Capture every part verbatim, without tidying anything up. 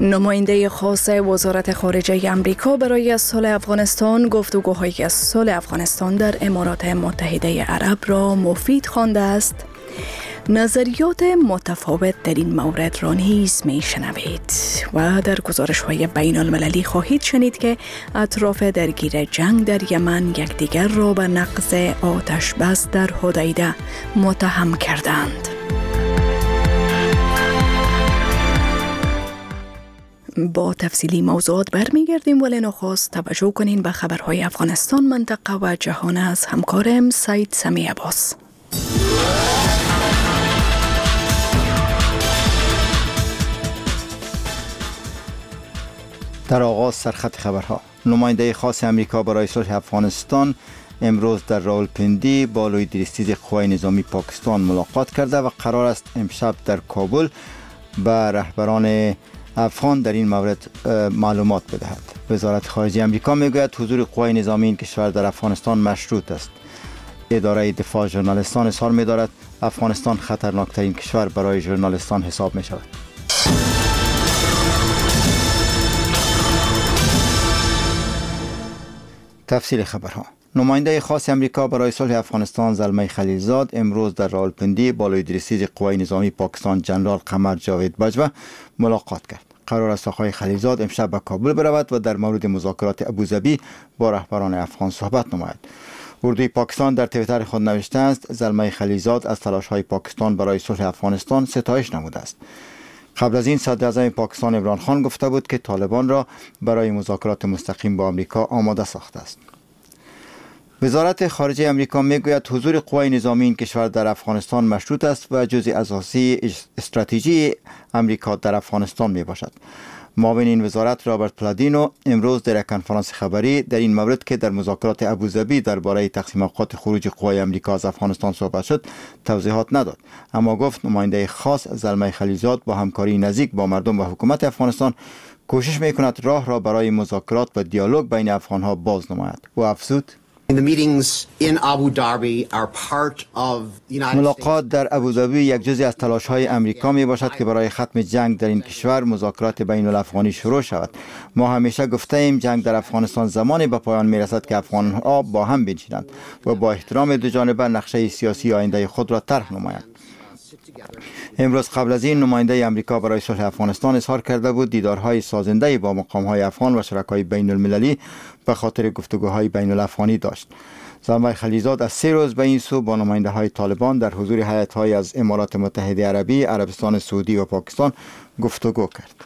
نماینده خاص وزارت خارجه آمریکا برای صلح افغانستان گفتگوهای صلح افغانستان در امارات متحده عرب را مفید خوانده است. نظریات متفاوت در این مورد را نیز می شنوید و در گزارش های بین المللی خواهید شنید که اطراف درگیر جنگ در یمن یکدیگر را به نقض آتش بس در حدیده متهم کردند. با تفصیلی موضوعات برمیگردیم، ولی نخست توجه کنین به خبرهای افغانستان، منطقه و جهان از همکارم سید سمی عباس. در آغاز سرخط خبرها. نماینده خاص امریکا برای صلح افغانستان امروز در راولپندی با لوید ریستیز قوای نظامی پاکستان ملاقات کرده و قرار است امشب در کابل به رهبران افغان در این مورد معلومات بدهد. وزارت خارجه امریکا میگوید حضور قوای نظامی این کشور در افغانستان مشروط است. اداره دفاع ژورنالیستان اظهار می‌دارد افغانستان خطرناکترین کشور برای ژورنالیستان حساب می‌شود. تفصیل خبرها. نماینده خاص امریکا برای صلح افغانستان زلمه خلیلزاد امروز در راولپندی با لوید ریستیز قوای نظامی پاکستان جنرال قمر جاوید بجوه ملاقات کرد. قرار است آقای خلیلزاد امشب به کابل برود و در مورد مذاکرات ابوظبی با رهبران افغان صحبت نماید. اردوی پاکستان در توییتر خود نوشته است زلمه خلیلزاد از تلاش‌های پاکستان برای صلح افغانستان ستایش نموده است. قبل از این صدر اعظم پاکستان عمران خان گفته بود که طالبان را برای مذاکرات مستقیم با آمریکا آماده ساخته است. وزارت خارجه آمریکا میگوید حضور قوای نظامی این کشور در افغانستان مشروط است و جزء اساسی استراتژی آمریکا در افغانستان می باشد. معاون این وزارت رابرت پلادینو امروز در یک کنفرانس خبری در این مورد که در مذاکرات ابوظبی درباره تقسیم اوقات خروج قوای آمریکا از افغانستان صحبت شد توضیحات نداد، اما گفت نماینده خاص زلمه خلیلزاد با همکاری نزدیک با مردم و حکومت افغانستان کوشش میکند راه را برای مذاکرات و دیالوگ بین افغانها باز نماید. و افزود ملاقات در ابوظبی یک جزء از تلاش‌های امریکا می باشد که برای ختم جنگ در این کشور مذاکرات بین الافغانی شروع شود. ما همیشه گفته ایم جنگ در افغانستان زمانی به پایان می رسد که افغان‌ها با هم بنشینند و با احترام دو جانبه نقشه سیاسی آینده خود را طرح نمایند. امروز قبل از این نماینده امریکا برای صلح افغانستان اظهار کرده بود دیدارهای سازنده با مقام‌های افغان و شرکای بین المللی به خاطر گفتگوهای بین الافغانی داشت. زلمه خلیلزاد از سه روز به این سو با نماینده های طالبان در حضور هیئت‌های از امارات متحده عربی، عربستان سعودی و پاکستان گفتگو کرد.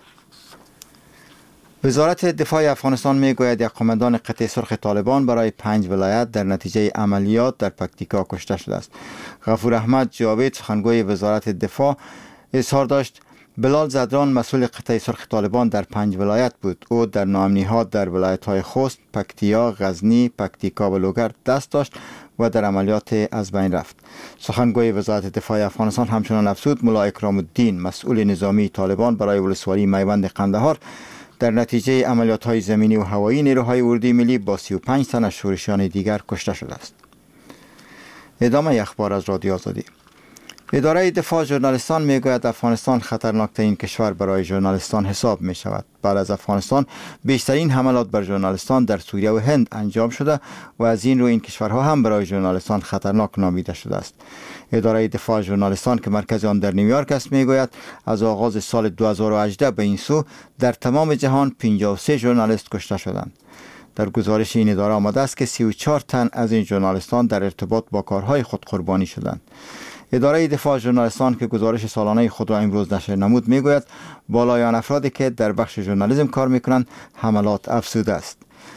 وزارت دفاع افغانستان میگوید یک قماندان قطع سرخ طالبان برای پنج ولایت در نتیجه عملیات در پکتیکا کشته شده است. غفور احمد جاوید سخنگوی وزارت دفاع اظهار داشت بلال زدران مسئول قطع سرخ طالبان در پنج ولایت بود. او در ناامنی‌ها در ولایت‌های خوست، پکتیا، غزنی، پکتیکا و لوگر دست داشت و در عملیات از بین رفت. سخنگوی وزارت دفاع افغانستان همچنان افزود ملا اکرام الدین مسئول نظامی طالبان برای ولسوالی میوند قندهار در نتیجه عملیات‌های زمینی و هوایی نیروهای اردوی ملی با سی و پنج تن از شورشیان دیگر کشته شده است. ادامه اخبار از رادیو آزادی. اداره دفاع ژورنالیستان میگوید افغانستان خطرناکترین کشور برای ژورنالیستان حساب می شود. بعد از افغانستان بیشترین حملات بر ژورنالیستان در سوریه و هند انجام شده و از این رو این کشورها هم برای ژورنالیستان خطرناک نامیده شده است. اداره دفاع ژورنالیستان که مرکز آن در نیویورک است میگوید از آغاز سال دو هزار و هجده به این سو در تمام جهان پنجاه و سه ژورنالیست کشته شدند. در گزارش این اداره آمده است که سی و چهار تن از این ژورنالیستان در ارتباط با کارهای خود قربانی شدند. اداره دفاع ژورنالیستان که گزارش سالانه خود را امروز نشر نمود میگوید بالایان افرادی که در بخش ژورنالیسم کار میکنند حملات افزوده است.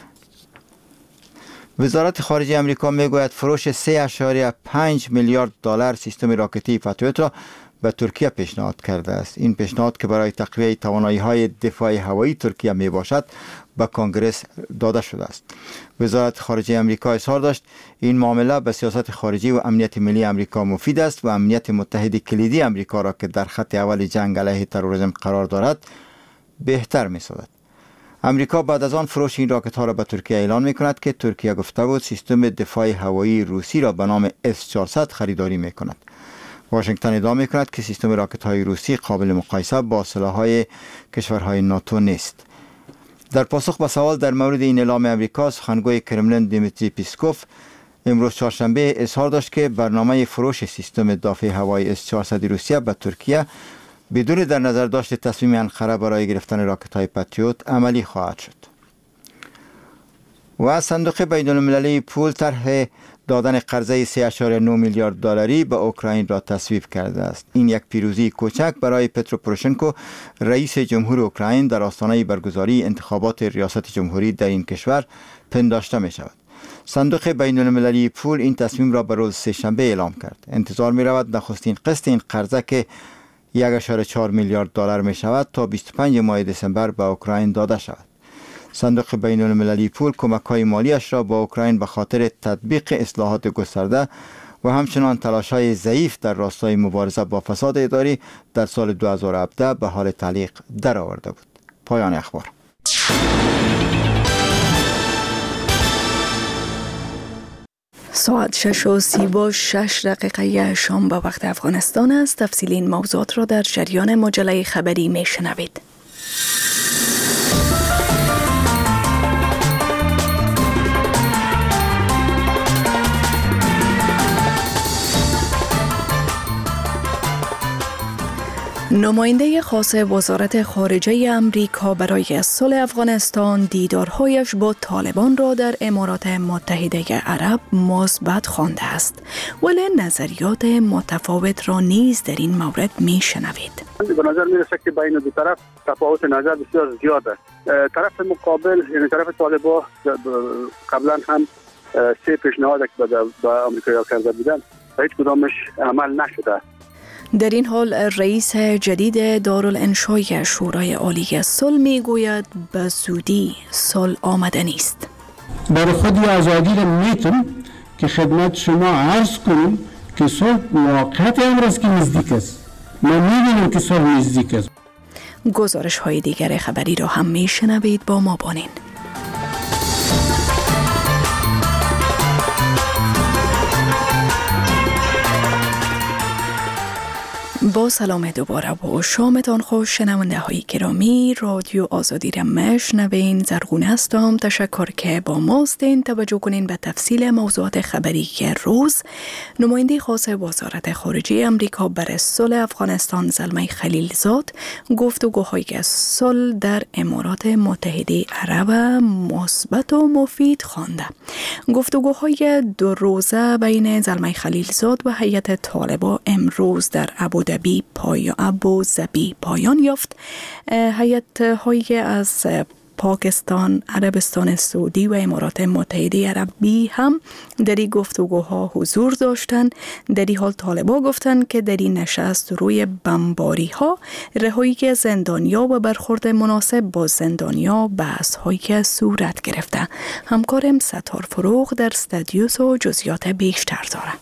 وزارت خارجه آمریکا میگوید فروش سه اشاریه پنج میلیارد دلار سیستم راکتی پاتریوت را به ترکیه پیشنهاد کرده است. این پیشنهاد که برای تقویت توانایی‌های دفاع هوایی ترکیه می باشد به کنگره داده شده است. وزارت خارجه آمریکا اظهار داشت این معامله به سیاست خارجی و امنیت ملی آمریکا مفید است و امنیت متحد کلیدی آمریکا را که در خط اول جنگ علیه تروریسم قرار دارد بهتر می‌سازد. آمریکا بعد از آن فروش این راکت ها را به ترکیه اعلان می کند که ترکیه گفته بود سیستم دفاع هوایی روسی را به نام اس چهارصد خریداری می کند. واشنگتن ادعا می‌کند که سیستم راکت‌های روسی قابل مقایسه با سلاح‌های کشورهای ناتو نیست. در پاسخ به سوال در مورد این اعلام امریکا، سخنگوی کرملین دیمیتری پیسکوف امروز چهارشنبه اظهار داشت که برنامه فروش سیستم دفاع هوایی اس چهارصد روسیه به ترکیه بدون در نظر داشت تصمیم انقره برای گرفتن راکت‌های پاتریوت عملی خواهد شد. و صندوق بین المللی پول طرح دادن قرضه سه ممیز نه میلیارد دلاری به اوکراین را تصویب کرده است. این یک پیروزی کوچک برای پترو پوروشنکو، رئیس جمهور اوکراین، در آستانه برگزاری انتخابات ریاست جمهوری در این کشور پنداشته می شود. صندوق بین المللی پول این تصمیم را به روز سه‌شنبه اعلام کرد. انتظار می رود نخستین قسط این قرضه که یک ممیز چهار میلیارد دلار می شود تا بیست و پنج ماه دسامبر به اوکراین داده شود. صندوق بین المللی پول کمک‌های مالیش را با اوکراین به خاطر تطبیق اصلاحات گسترده و همچنان تلاش‌های ضعیف در راستای مبارزه با فساد اداری در سال دو هزار و هفده به حال تعلیق درآورده بود. پایان اخبار. ساعت شش و سی و شش دقیقه شام به وقت افغانستان است. تفصیل این موضوعات را در جریان مجله خبری میشنوید. نماینده خاص وزارت خارجه امریکا برای صلح افغانستان دیدارهایش با طالبان را در امارات متحده عرب مثبت خوانده است، ولی نظریات متفاوت را نیز در این مورد میشنوید. به نظر میرسه که بین دو طرف تفاوت نظر بسیار زیاد است. طرف مقابل یعنی طرف طالبان قبلا هم سه پیشنهاد که به آمریکا کرده بودند هیچ کدامش عمل نشده. در این حال رئیس جدید دارالانشای شورای عالی صلح میگوید به زودی صلح آمده نیست. برای خودی آزادی را میتونم که خدمت شما عرض کنم که صلح موقت امروز که نزدیک است. ما میبینیم که صلح نزدیک است. گزارش های دیگر خبری را هم میشنوید، با ما بانین. با سلام دوباره و شامتان خوش شنونده های گرامی. رادیو آزادی را میشنوین. زرغونه هستم. تشکر که با ماستین. توجه کنین به تفصیل موضوعات خبری که روز. نماینده خاص وزارت خارجه امریکا برای صلح افغانستان زلمه خلیلزاد گفتگوهای صلح در امارات متحده عرب مثبت و مفید خوانده. گفتگوهای دو روزه بین زلمه خلیلزاد و هیئت طالبان امروز در ابوظبی پایان ابوظبی پایان یافت. هیئت‌های از پاکستان، عربستان سعودی و امارات متحده عربی هم در این گفتگوها حضور داشتند. در این حال طالبان گفتند که در این نشست روی بمباری ها، رهایی زندانیا و برخورد مناسب با زندانیا بحث‌هایی که صورت گرفته. همکارم ستار فروغ در استودیوس و جزئیات بیشتر داره.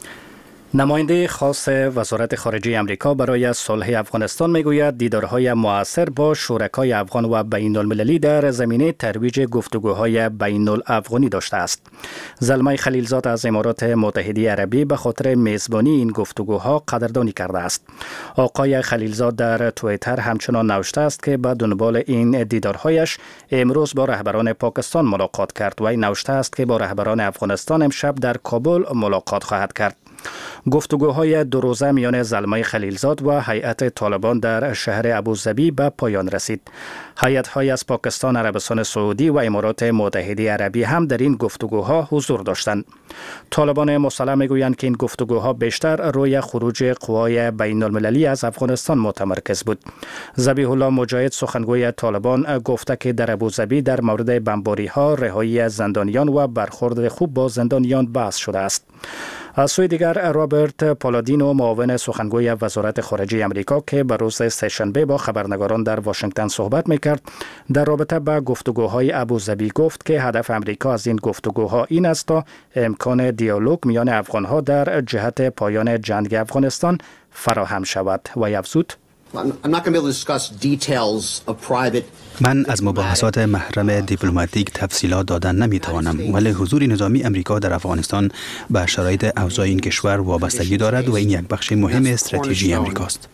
نماینده خاص وزارت خارجه امریکا برای صلح افغانستان میگوید دیدارهای مؤثر با شرکای افغان و بین المللی در زمینه ترویج گفتگوهای بین الافغانی داشته است. زلمه خلیلزاد از امارات متحده عربی به خاطر میزبانی این گفتگوها قدردانی کرده است. آقای خلیلزاد در توییتر همچنان نوشته است که به دنبال این دیدارهایش امروز با رهبران پاکستان ملاقات کرد و این نوشته است که با رهبران افغانستان امشب در کابل ملاقات خواهد کرد. گفتگوهای دو روزه میان زلمه خلیلزاد و هیئت طالبان در شهر ابوظبی به پایان رسید. هیئت‌های از پاکستان، عربستان سعودی و امارات متحده عربی هم در این گفتگوها حضور داشتند. طالبان مسلح میگویند که این گفتگوها بیشتر روی خروج قوای بین المللی از افغانستان متمرکز بود. ذبیح الله مجاهد سخنگوی طالبان گفته که در ابوظبی در مورد بمباری‌ها، رهایی زندانیان و برخورد خوب با زندانیان بحث شده است. از سوی دیگر رابرت پالادینو معاون سخنگوی وزارت خارجه امریکا که به روز سه‌شنبه با خبرنگاران در واشنگتن صحبت میکرد در رابطه با گفتگوهای ابوظبی گفت که هدف امریکا از این گفتگوها این است تا امکان دیالوگ میان افغانها در جهت پایان جنگ افغانستان فراهم شود و افزود من از مباحثات محرم دیپلماتیک تفصیلات دادن نمیتوانم، ولی حضور نظامی امریکا در افغانستان به شرایط اوضاع این کشور وابستگی دارد و این یک بخش مهم استراتژی امریکاست.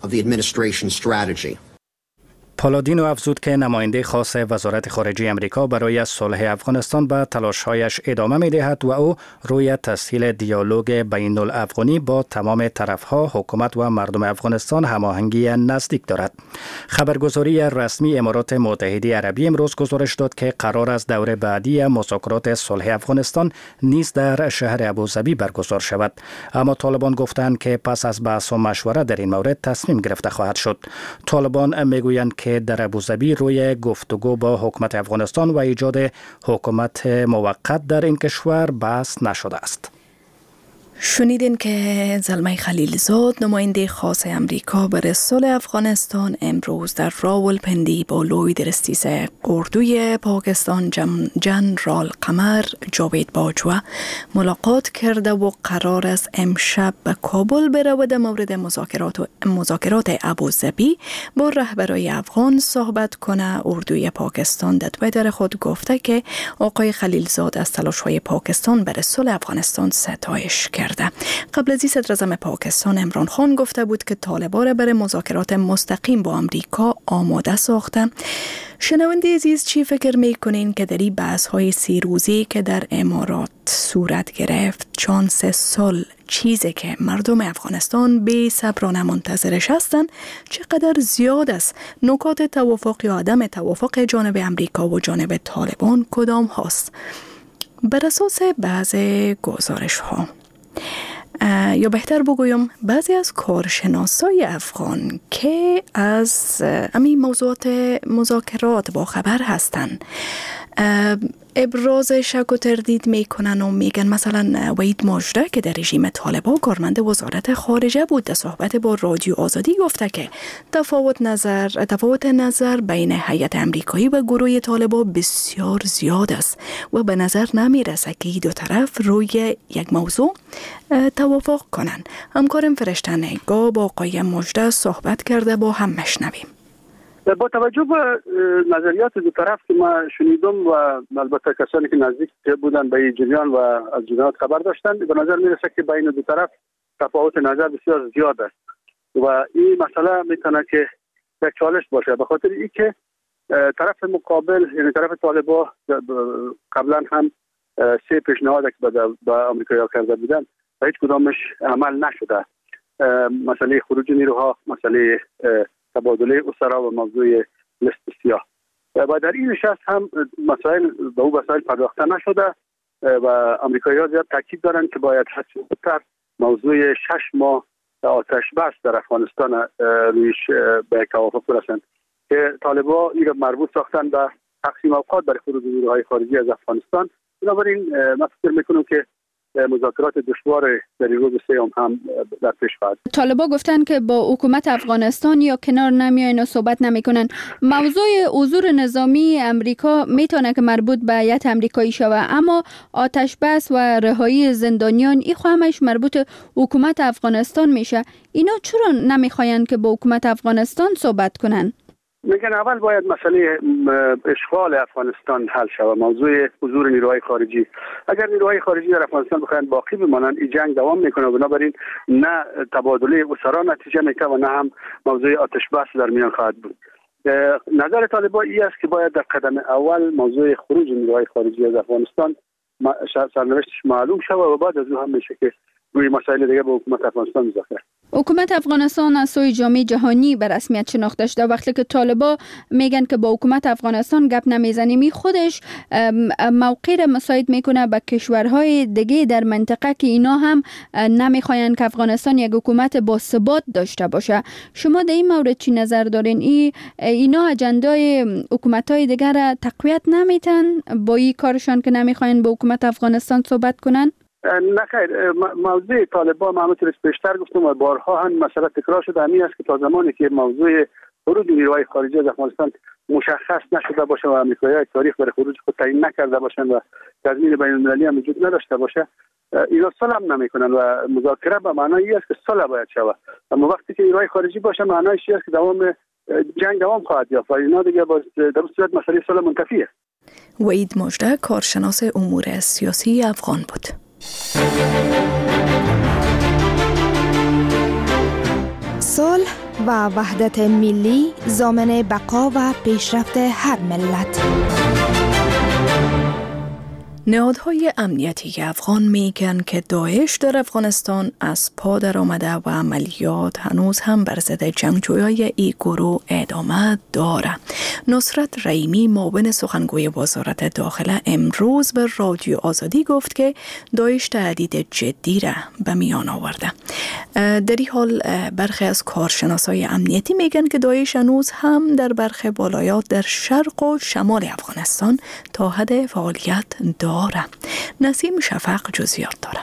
پالادینو افزود که نماینده خاص وزارت خارجه امریکا برای صلح افغانستان به تلاش‌هایش ادامه می‌دهد و او روی تسهیل دیالوگ بین الافغانی با تمام طرف‌ها، حکومت و مردم افغانستان هماهنگی نزدیک دارد. خبرگزاری رسمی امارات متحده عربی امروز گزارش داد که قرار است دور بعدی مذاکرات صلح افغانستان نیز در شهر ابوظبی برگزار شود، اما طالبان گفتند که پس از بحث و مشورت در این مورد تصمیم گرفته خواهد شد. طالبان میگویند که در ابوظبی روی گفتگو با حکومت افغانستان و ایجاد حکومت موقت در این کشور بحث نشده است. شنیدین که زلمه خلیلزاد نماینده خاص امریکا برای صلح افغانستان امروز در راولپندی با لوی رئیس اردوی پاکستان جنرال قمر جاوید باجوه ملاقات کرده و قرار است امشب به کابل بره در مورد مذاکرات و مذاکرات ابوظبی با رهبرای افغان صحبت کنه. اردوی پاکستان در توییتر خود گفته که آقای خلیلزاد از تلاش‌های پاکستان برای صلح افغانستان ستایش کرد. قبل از این صدر اعظم پاکستان عمران خان گفته بود که طالبان را برای مذاکرات مستقیم با امریکا آماده ساخته. شنونده عزیز، چی فکر میکنین که در این بحث های سی روزی که در امارات صورت گرفت چند سه سال چیزی که مردم افغانستان بی صبرانه منتظرش هستند چقدر زیاد است؟ نکات توافق یا عدم توافق جانب امریکا و جانب طالبان کدام هاست؟ بر اساس بعض گزارش ها یا بهتر بگویم بعضی از کارشناسای افغان که از همین موضوعات مذاکرات با خبر هستند ابراز شک و تردید میکنن و میگن مثلا وحید ماجده که در رژیم طالبان کارمند وزارت خارجه بود در صحبت با رادیو آزادی گفته که تفاوت نظر تفاوت نظر بین هیئت امریکایی و گروه طالبان بسیار زیاد است و به نظر نمیرسه که دو طرف روی یک موضوع توافق کنن. همکارم فرشته نگاه با آقای ماجده صحبت کرده، با هم مشنویم. با توجه به نظریات دو طرف که ما شنیدم و البته کسانی که نزدیک بودن به این جریان و از جریانات خبر داشتند، به نظر میرسه که بین دو طرف تفاوت نظر بسیار زیاد است و این مسئله میتونه که یک چالش باشه، به خاطر اینکه طرف مقابل یعنی طرف طالبان قبلا هم سه پیشنهاد که به آمریکایی‌ها کرده بودند و هیچ کدامش عمل نشده. مسئله خروج نیروها، مسئله تبادله اسرا و موضوع لیست سیاه و در این نشست هم مسائل به او مسائل پرداخته نشده و آمریکایی‌ها زیاد تاکید دارند که باید حتما موضوع شش ماه آتش بس در افغانستان رویش به توافق برسند که طالبان این را مربوط ساختن به تقسیم اوقات برای خروج نیروهای خارجی از افغانستان. بنابراین من فکر میکنم که مذاکرات دشوار در روز سوم هم در پیش خواهد. طالبان گفتن که با حکومت افغانستان یا کنار نمیاین و صحبت نمیکنن. موضوع حضور نظامی امریکا میتونه که مربوط به هیئت امریکایی شوه، اما آتش بس و رهایی زندانیان این خو همش مربوط حکومت افغانستان میشه. اینا چرا نمیخواین که با حکومت افغانستان صحبت کنن؟ میگن اول باید مسئله اشغال افغانستان حل شود، موضوع حضور نیروهای خارجی. اگر نیروهای خارجی در افغانستان بخواهند باقی بمانند این جنگ دوام میکنه، بنابراین نه تبادله اسرا نتیجه میده و نه هم موضوع آتش بس در میان خواهد بود. نظر طالبان این است که باید در قدم اول موضوع خروج نیروهای خارجی از افغانستان سرنوشتش معلوم شود و بعد از اون هم میشه که روی مسائل دیگه با حکومت افغانستان مذاکره. حکومت افغانستان از سوی جامعه جهانی به رسمیت شناخته شده، وقتی که طالبان میگن که با حکومت افغانستان گپ نمیزنیم، می خودش موقع را مساعد میکنه به کشورهای دیگه در منطقه که اینا هم نمیخواین که افغانستان یک حکومت با ثبات داشته باشه. شما در این مورد چی نظر دارین؟ ای اینا اجندای حکومت‌های دیگه را تقویت نمیتن با این کارشان که نمیخواین با حکومت افغانستان صحبت کنن؟ نه خیر، موضوع طالبان ما همونطور پیشتر گفتم و بارها هم مسئله تکرار شده، همین است که تا زمانی که موضوع خروج نیروهای خارجی از افغانستان مشخص نشده باشه و آمریکایی‌ها تاریخ برای خروج خود تعیین نکرده باشند و تضمین بین‌المللی هم وجود نداشته باشه، اینا صلح هم نمیکنن و مذاکره به معنای است که صلح باید شود. اما وقتی که نیروهای خارجی باشه معنایش است که دوام جنگ دوام خواهد یافت و اینا دیگه باز در صورت مسئله صلح منتفیه. وحید مژده کارشناس امور سیاسی افغان بود. صلح و وحدت ملی ضامن بقا و پیشرفت هر ملت. نهادهای امنیتی افغان میگن که داعش در افغانستان از پا در آمده و عملیات هنوز هم بر ضد جنگجویای این گروه ادامه داره. نصرت رحیمی معاون سخنگوی وزارت داخله امروز به رادیو آزادی گفت که داعش تهدید جدی را به میان آورده. در این حال برخی از کارشناسای امنیتی میگن که داعش هنوز هم در برخی ولایات در شرق و شمال افغانستان تا حد فعالیت داره. نسیم شفق جزئیات داره.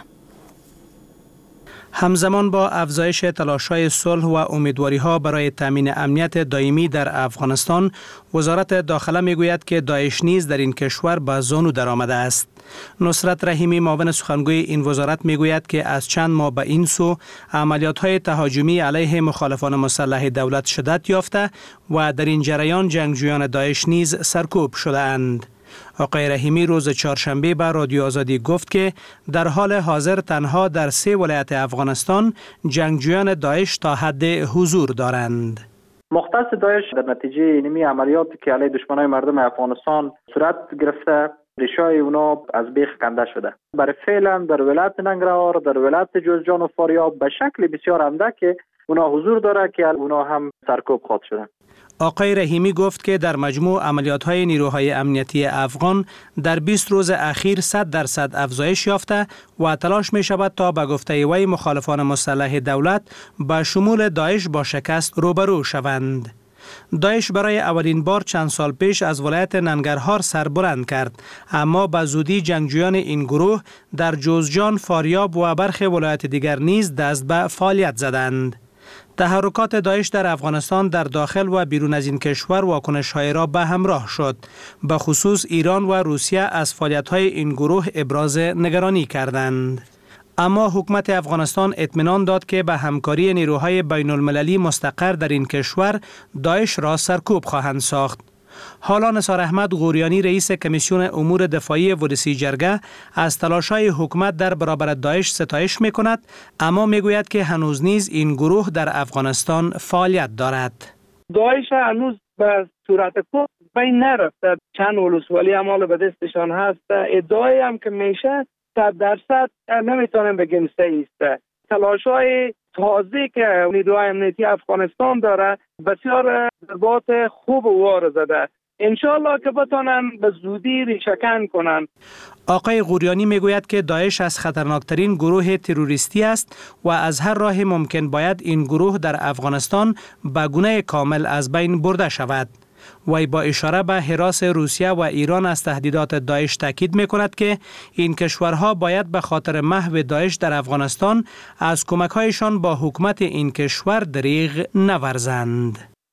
همزمان با افزایش تلاش‌های صلح و امیدواری‌ها برای تامین امنیت دائمی در افغانستان، وزارت داخله می‌گوید که داعش نیز در این کشور به زانو درآمده است. نصرت رحیمی معاون سخنگوی این وزارت می‌گوید که از چند ماه به این سو عملیات‌های تهاجمی علیه مخالفان مسلح دولت شدت یافته و در این جریان جنگجویان داعش نیز سرکوب شده‌اند. آقای رحیمی روز چهارشنبه به رادیو آزادی گفت که در حال حاضر تنها در سه ولایت افغانستان جنگجویان داعش تا حد حضور دارند. مختص داعش در نتیجه اینمی عملیاتی که علیه دشمنای مردم افغانستان صورت گرفته، ریشه‌های اونا از بیخ کنده شده. برای فعلا در ولایت ننگرهار، در ولایت جوزجان و فاریاب به شکل بسیار عمده که اونا حضور داره که اونا هم سرکوب خواهد شدن. آقای رحیمی گفت که در مجموع عملیات‌های نیروهای امنیتی افغان در بیست روز اخیر صد درصد افزایش یافته و تلاش می شود تا به گفته وی مخالفان مسلح دولت به شمول داعش با شکست روبرو شوند. داعش برای اولین بار چند سال پیش از ولایت ننگرهار سربلند کرد، اما به زودی جنگجویان این گروه در جوزجان، فاریاب و برخی ولایت دیگر نیز دست به فعالیت زدند. تحرکات داعش در افغانستان در داخل و بیرون از این کشور واکنش‌های را به همراه شد. به خصوص ایران و روسیه از فعالیت‌های این گروه ابراز نگرانی کردند. اما حکومت افغانستان اطمینان داد که به همکاری نیروهای بین المللی مستقر در این کشور داعش را سرکوب خواهند ساخت. حالا نثار احمد غوریانی رئیس کمیسیون امور دفاعی ولسی جرگه از تلاش‌های حکومت در برابر داعش ستایش می‌کند، اما می‌گوید که هنوز نیز این گروه در افغانستان فعالیت دارد. داعش هنوز به صورت کل بین نرفته، چند ولسوالی اعمال به دستشان هست. ادعای هم که میشه صد درصد نمیتونیم بگیم صحیح است. تلاش‌های تازه که نیروهای امنیتی افغانستان داره بسیار ضربات خوب و وار زده. انشالله که بتونن به زودی ریشه‌کن کنن. آقای غوریانی میگوید که داعش از خطرناکترین گروه تروریستی است و از هر راه ممکن باید این گروه در افغانستان به گونه کامل از بین برده شود. وی با اشاره به هراس روسیه و ایران از تهدیدات داعش تاکید می‌کند که این کشورها باید به خاطر محو داعش در افغانستان از کمک‌هایشان با حکومت این کشور دریغ نورزند.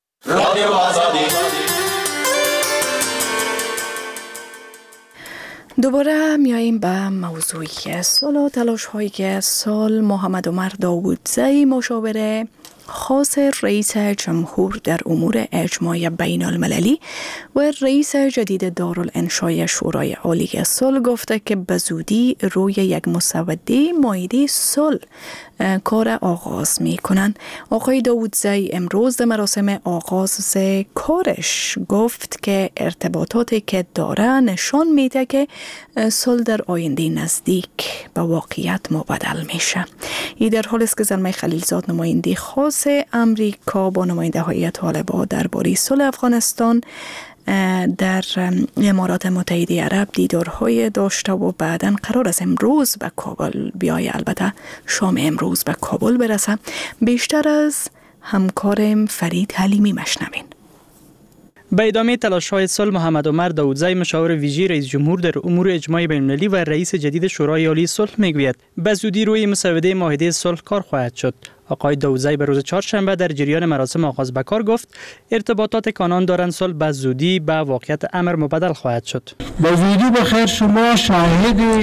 دوباره میاییم به موضوعی صلح و تلاش‌هایی که سال محمد عمر داودزی مشاور خاص رئیس جمهور در امور اجماع بین المللی و رئیس جدید دارالانشای شورای عالی صلح گفته که به زودی روی یک مسوده مائده صلح کار آغاز می کنند. آقای داودزی امروز در مراسم آغاز کارش گفت که ارتباطاتی که داره نشان میده که صلح در آینده نزدیک به واقعیت مبدل میشه. این در حالی است که زلمه خلیلزاد نماینده خاص امریکا با نماینده های طالبان درباره صلح افغانستان در امارات متحده عرب دیدارهای داشته و بعداً قرار است امروز به کابل بیای، البته شام امروز به کابل برسه. بیشتر از همکارم فرید حلیمی مشنوین. به ادامه تلاش‌های صلح محمد عمر داودزی مشاور ویژه رئیس جمهور در امور اجماع بین المللی و رئیس جدید شورای عالی صلح میگوید به زودی روی مسوده معاهده صلح کار خواهد شد. آقای داودزی به روز چهارشنبه در جریان مراسم آغاز به کار گفت ارتباطات که آنان دارند صلح به زودی به واقعیت امر مبدل خواهد شد. به زودی بخیر شما شاهد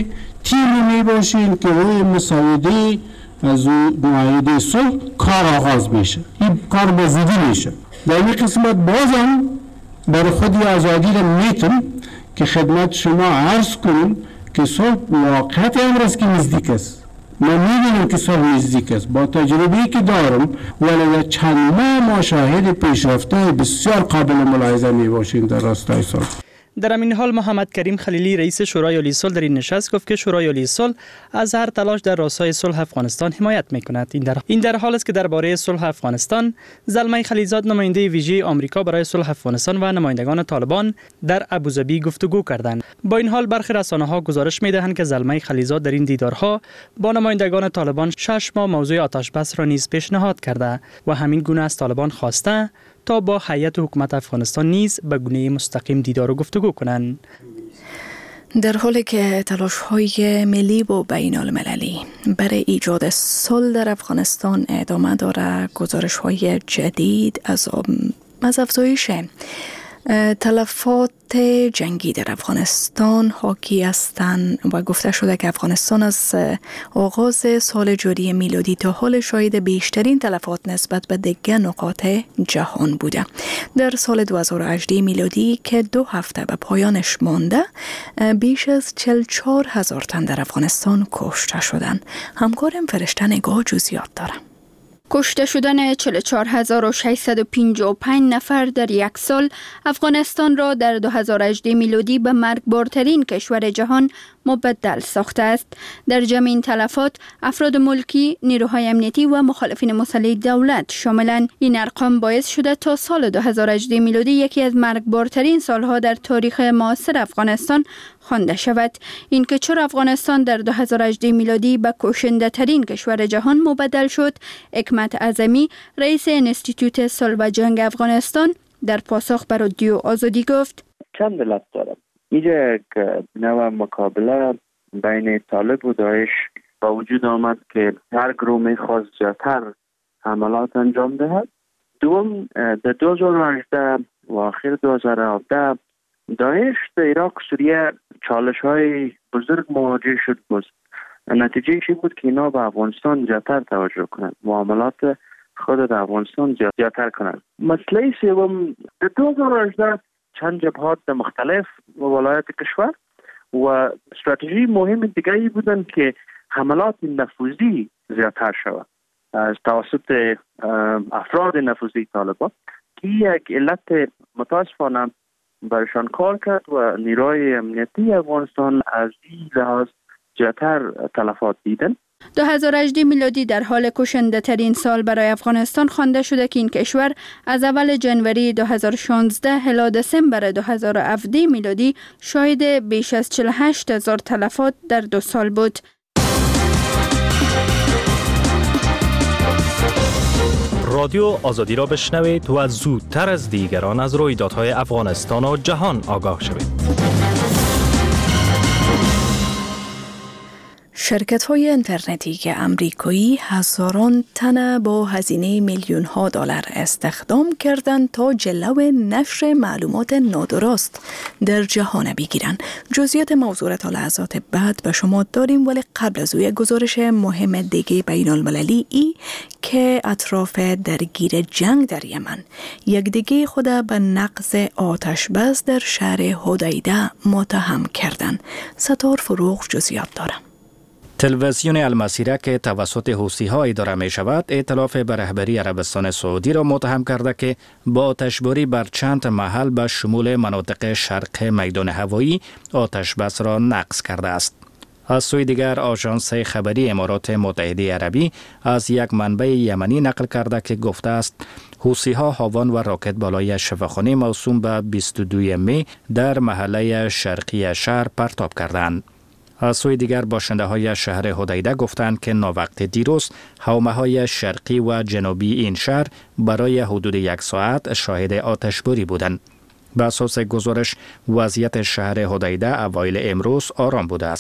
تیمی می باشیم که روی مساعده از معاهده صلح کار آغاز میشه. این کار بزودی میشه. در این قسمت بازم برای خودی آزادی را میتونم که خدمت شما عرض کنم که صلح واقعیت امروز که نزدیک است. من میدونم که صلح نزدیک است. با تجربه‌ای که دارم ولی چند ماه ما شاهد پیشرفت‌های بسیار قابل ملاحظه میباشیم در راستای صلح. در این حال محمد کریم خلیلی رئیس شورای عالی صلح در این نشست گفت که شورای عالی صلح از هر تلاش در راستای صلح افغانستان حمایت میکند. این در این در حال است که درباره صلح افغانستان زلمه خلیلزاد نماینده ویژه آمریکا برای صلح افغانستان و نمایندگان طالبان در ابوظبی گفتگو کردند. با این حال برخی رسانه‌ها گزارش می‌دهند که زلمه خلیلزاد در این دیدارها با نمایندگان طالبان شش ماه موضوع آتش بس را نیز پیشنهاد کرده و همین گونه از طالبان خواسته تا با هیئت حکومت افغانستان نیز به گونه مستقیم دیدار و گفتگو کنند. در حالی که تلاش‌های ملی و بین المللی برای ایجاد صلح در افغانستان ادامه دارد، گزارش‌های جدید از از افزایش تلفات جنگی در افغانستان حاکی هستند و گفته شده که افغانستان از آغاز سال جاری میلادی تا حال شاهد بیشترین تلفات نسبت به دیگر نقاط جهان بوده. در سال دو هزار و هجده میلادی که دو هفته به پایانش مانده، بیش از چهل و چهار هزار تن در افغانستان کشته شدند. همکارم فرشته نگاه جزئیات دارم. کشته شدن چهل و چهار هزار و ششصد و پنجاه و پنج نفر در یک سال افغانستان را در دو هزار و هجده میلادی به مرگبارترین کشور جهان مبدل ساخته است. در جمع این تلفات افراد ملکی، نیروهای امنیتی و مخالفین مسلح دولت شاملند. این ارقام باعث شده تا سال دو هزار و هجده میلادی یکی از مرگبارترین سالها در تاریخ معاصر افغانستان خوانده شود. این که چرا افغانستان در دو هزار و هجده میلادی به کشنده ترین کشور جهان مبدل شد، حکمت اعظمی رئیس انستیتوت صلح و جنگ افغانستان در پاسخ بر رادیو آزادی گفت: چند علت دارد. اینجا یک نوع مقابله بین طالب و داعش با وجود آمد که هر گروه میخواست زیادتر حملات انجام دهد. دوم، در دو هزار و هجده و آخر دو هزار و هفده داعش در عراق سوریه چالش های بزرگ مواجه شد بود. نتیجه چی بود که اینا به افغانستان زیادتر توجه کنند، معاملات خود در افغانستان زیادتر کنند. مسئله سوم، در دو هزار و هجده چند جبهات مختلف و ولایت کشور و استراتژی مهم دیگری بودند که حملات نفوذی زیادتر شود از توسط افراد نفوذی طالبان که یک علت متاسفانه برشان کار کرد و نیروهای امنیتی افغانستان از این لحاظ زیادتر تلفات دیدن. دو هزار و هجده میلادی در حال کشنده ترین سال برای افغانستان خوانده شده که این کشور از اول جنوری دو هزار و شانزده الی دسامبر دو هزار و هفده میلادی شاهد بیش از چهل و هشت هزار تلفات در دو سال بود. رادیو آزادی را بشنوید و زودتر از دیگران از رویدادهای افغانستان و جهان آگاه شوید. شرکت‌های اینترنتی که امریکایی هزاران تن با هزینه میلیون ها دلار استخدام کردند تا جلو نشر معلومات نادرست در جهان بگیرند. جزئیات موضوع تا لحظات بعد به شما داریم، ولی قبل از او یک گزارش مهم دیگه بین المللی ای که اطراف درگیر جنگ در یمن یک دیگه خود به نقض آتش بس در شهر حدیده متهم کردند. ستار فروغ جزئیات دارم. تلویزیون المسیره که توسط حوثی‌ها اداره می شود، ائتلاف به رهبری عربستان سعودی را متهم کرده که با آتشباری بر چند محل به شمول مناطق شرق میدان هوایی آتش بس را نقض کرده است. از سوی دیگر آژانس خبری امارات متحده عربی از یک منبع یمنی نقل کرده که گفته است حوثی‌ها هاوان و راکت بالای شفاخانه موسوم به بیست و دو می در محله شرقی شهر پرتاب کردند. از سوی دیگر باشنده های شهر حدیده گفتند که ناوقت دیروز حومه های شرقی و جنوبی این شهر برای حدود یک ساعت شاهد آتشباری بودند. به اساس گزارش وضعیت شهر حدیده اوایل امروز آرام بوده است.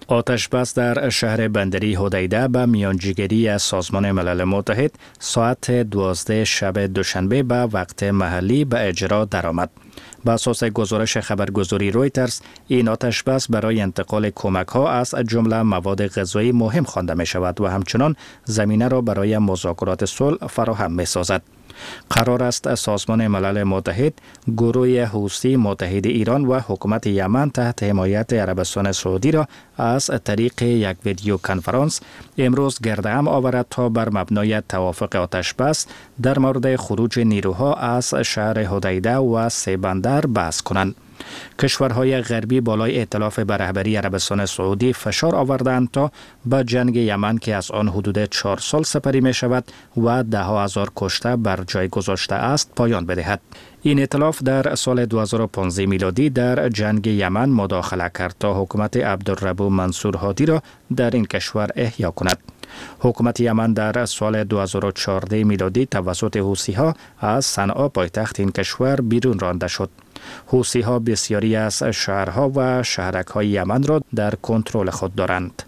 آتش بس در شهر بندری هدیده به میانجیگری سازمان ملل متحد ساعت دوازده شب دوشنبه به وقت محلی به اجرا درآمد. بر اساس گزارش خبرگزاری رویترز، این آتش بس برای انتقال کمک ها از جمله مواد غذایی مهم خوانده می شود و همچنان زمینه را برای مذاکرات صلح فراهم می سازد. قرار است سازمان ملل متحد، گروه حوثی متحد ایران و حکومت یمن تحت حمایت عربستان سعودی را از طریق یک ویدیو کنفرانس امروز گرد هم آورد تا بر مبنای توافق آتش بس در مورد خروج نیروها از شهر حدیده و سه بندر بحث کنند. کشورهای غربی بالای ائتلاف به رهبری عربستان سعودی فشار آوردند تا به جنگ یمن که از آن حدود چهار سال سپری می شود و ده ها هزار کشته بر جای گذاشته است پایان بدهد. این ائتلاف در سال دو هزار و پانزده میلادی در جنگ یمن مداخله کرد تا حکومت عبدالربو منصور هادی را در این کشور احیا کند. حکومت یمن در سال دو هزار و چهارده میلادی توسط حوثی ها از صنعا پایتخت این کشور بیرون رانده شد. حوثی ها بسیاری از شهرها و شهرک های یمن را در کنترل خود دارند.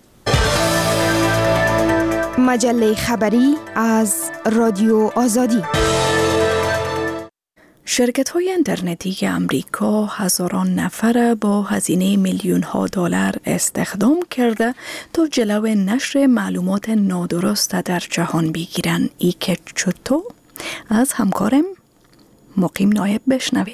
مجله خبری از رادیو آزادی. شرکت‌های اینترنتی امریکا هزاران نفر با هزینه میلیون ها دلار استخدام کرده تا جلو نشر معلومات نادرست در جهان بگیرند. ای که چطور از همکارم مقیم نایب بشنوین.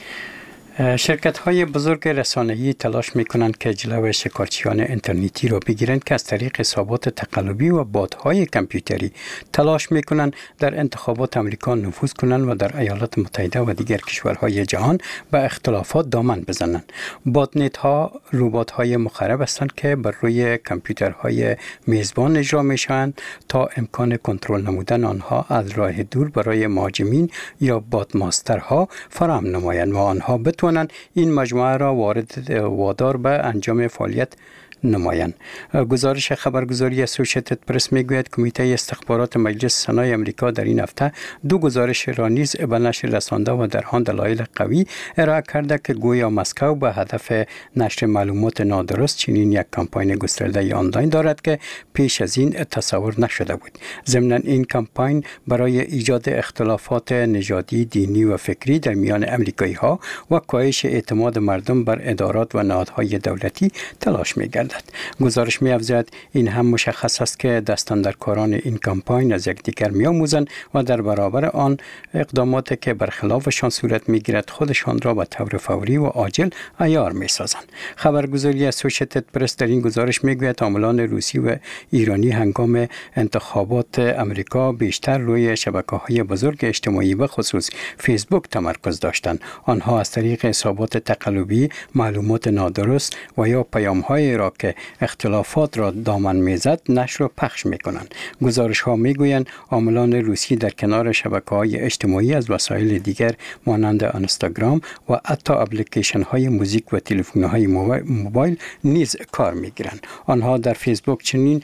شرکت های بزرگ رسانه‌ای تلاش می کنند که جلو شکارچیان اینترنتی را بگیرند که از طریق حسابات تقلبی و بات‌های کامپیوتری تلاش می کنند در انتخابات امریکا نفوذ کنند و در ایالات متحده و دیگر کشورهای جهان به اختلافات دامن بزنند. بات‌نت ها ربات های مخرب هستند که بر روی کامپیوترهای میزبان اجرا می شوند تا امکان کنترل نمودن آنها از راه دور برای مهاجمین یا بات ماسترها فراهم نمایند و آنها بتوانند این مجموعه را وارد وادار به انجام فعالیت نمایند. گزارش خبرگزاری اسوسییتد پرس میگوید کمیته استخبارات مجلس سنای امریکا در این هفته دو گزارش را نیز به نشر رسانده و در آن دلایل قوی ارائه کرده که گویا مسکو به هدف نشر معلومات نادرست چنین یک کمپاین گسترده آنلاین دارد که پیش از این تصور نشده بود. ضمن این کمپاین برای ایجاد اختلافات نژادی، دینی و فکری در میان امریکایی ها و کاهش اعتماد مردم بر ادارات و نهادهای دولتی تلاش می‌کرد. گزارش می افزاید این هم مشخص است که دستاندرکاران این کمپاین از یکدیگر می آموزند و در برابر آن اقداماتی که برخلافشان صورت می گیرد خودشان را به طور فوری و عاجل عیار می سازند. خبرگزاری اسوسییتد پرس در این گزارش می گوید عاملان روسی و ایرانی هنگام انتخابات امریکا بیشتر روی شبکه‌های بزرگ اجتماعی به خصوص فیسبوک تمرکز داشتند. آنها از طریق حسابات تقلبی معلومات نادرست و یا پیام‌های را که اختلافات را دامن میزد نشر و پخش میکنند. گزارش ها میگویند عاملان روسی در کنار شبکه‌های اجتماعی از وسایل دیگر مانند اینستاگرام و حتی اپلیکیشن های موزیک و تلفن های موبایل نیز کار میگیرند. آنها در فیسبوک چنین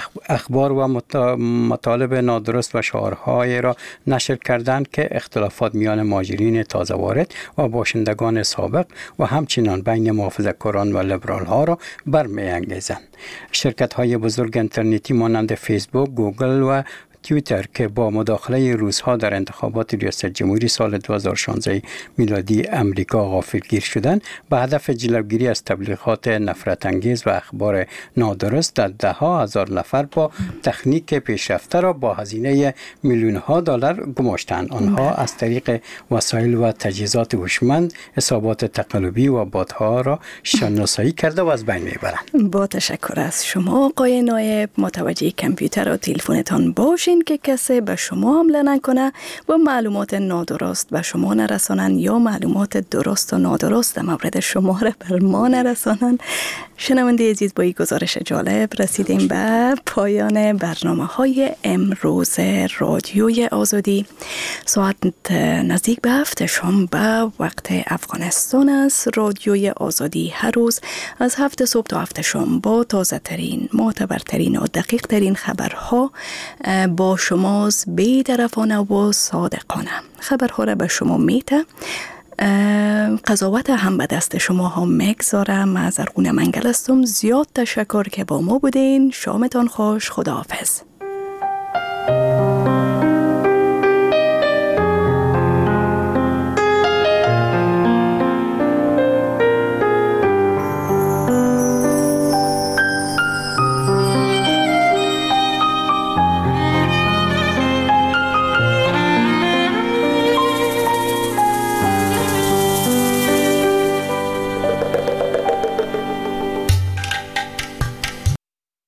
اخبار و مطالب نادرست و شعارهای را نشر کردند که اختلافات میان مهاجرین تازه وارد و باشندگان سابق و همچنین بین محافظه‌کاران و لیبرال ها را برمی‌انگیزند. شرکت های بزرگ اینترنتی مانند فیسبوک، گوگل و توییتر که با مداخله روس‌ها در انتخابات ریاست جمهوری سال دو هزار و شانزده میلادی امریکا غافلگیر شدند، به هدف جلوگیری از تبلیغات نفرت انگیز و اخبار نادرست در ده ها هزار نفر با تکنیک پیشرفته را با هزینه میلیون ها دلار گماشتند. آنها از طریق وسایل و تجهیزات هوشمند حسابات تقلبی و بات‌ها را شناسایی کرده و از بین میبرند. با تشکر از شما آقای نایب. متوجه کامپیوتر و تلفنتان باشین که کسی به شما حمله نکنه و معلومات نادرست به شما نرسانن یا معلومات درست و نادرست در مورد شما را بر ما نرسانن. شنونده عزیز، با این گزارش جالب رسیدیم به پایان برنامه های امروز رادیوی آزادی. ساعت نزدیک به هفت شام به وقت افغانستان است. رادیوی آزادی هر روز از هفت صبح تا هفت شام با تازه ترین، معتبرترین و دقیق ترین خبرها با شماست، بی‌طرفانه و صادقانه. خبرها را به شما میته قضاوت هم به دست شما هم میگذارم. من زرغون منگل هستم. زیاد تشکر که با ما بودین. شامتان خوش. خداحافظ.